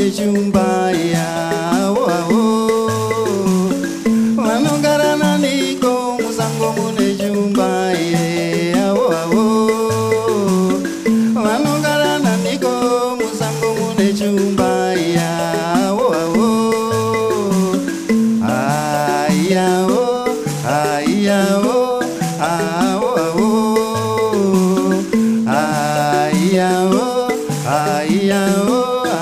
mune chumba ya wao vanogara naniko musango mune chumba ya wao vanogara naniko musango mune chumba ya wao ayao ayao awao ayao ayao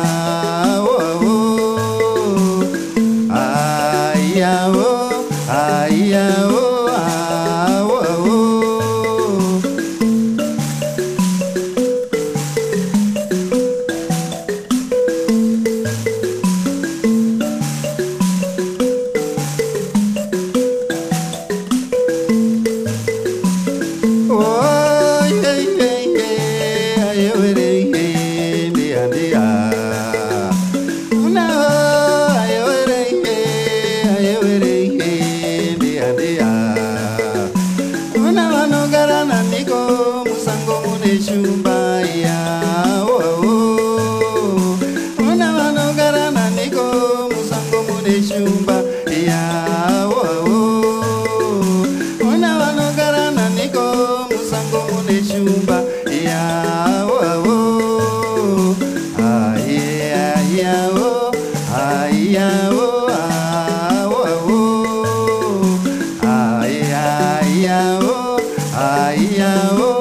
chumba ya una vanogara naniko musango mune chumba ya una vanogara naniko musango mune chumba ya ayao ayao ayao ayao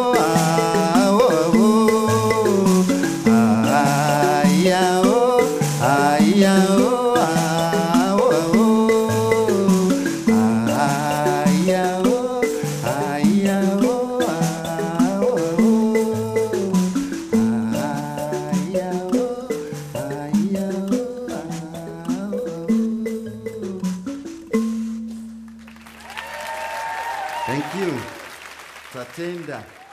Thank you. Tatenda.